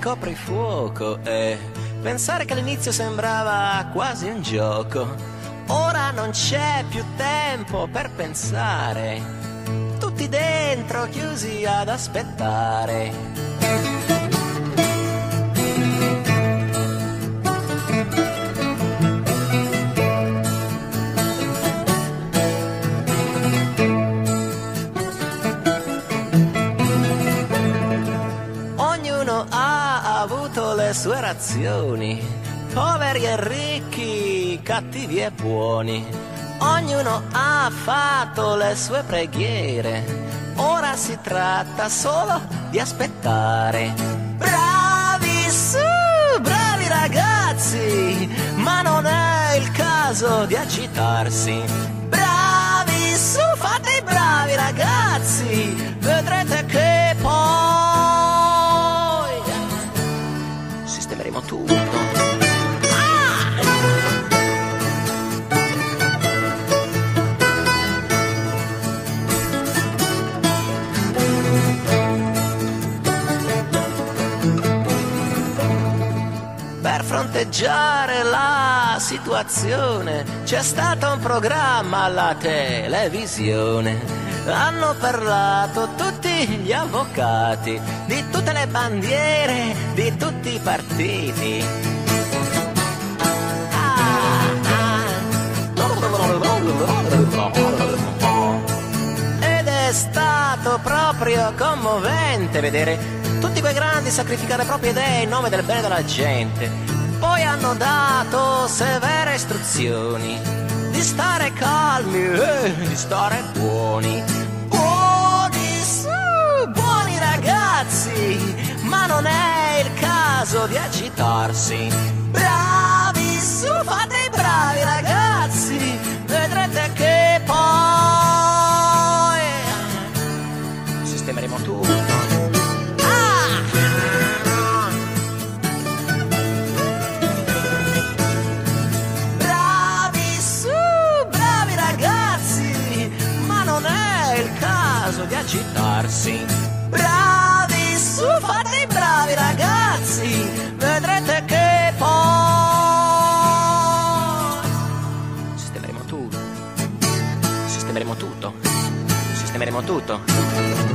coprifuoco e pensare che all'inizio sembrava quasi un gioco. Ora non c'è più tempo per pensare, tutti dentro chiusi ad aspettare. Ognuno ha avuto le sue razioni, poveri e ricchi, cattivi e buoni. Ognuno ha fatto le sue preghiere, ora si tratta solo di aspettare. Bravi su, bravi ragazzi, ma non è il caso di agitarsi. Bravi su, fate i bravi ragazzi, vedrete che poi sistemeremo tutto. Per fronteggiare la situazione c'è stato un programma alla televisione. Hanno parlato tutti gli avvocati di tutte le bandiere, di tutti i partiti. Ed è stato proprio commovente vedere tutti quei grandi sacrificare le proprie idee in nome del bene della gente. Poi hanno dato severe istruzioni di stare calmi e di stare buoni. Buoni su, buoni ragazzi, ma non è il caso di agitarsi. Bravi su, fate i bravi ragazzi, vedrete che poi sistemeremo tutto. Di agitarsi. Bravi su, fate i bravi ragazzi, vedrete che poi sistemeremo tutto. Sistemeremo tutto. Sistemeremo tutto.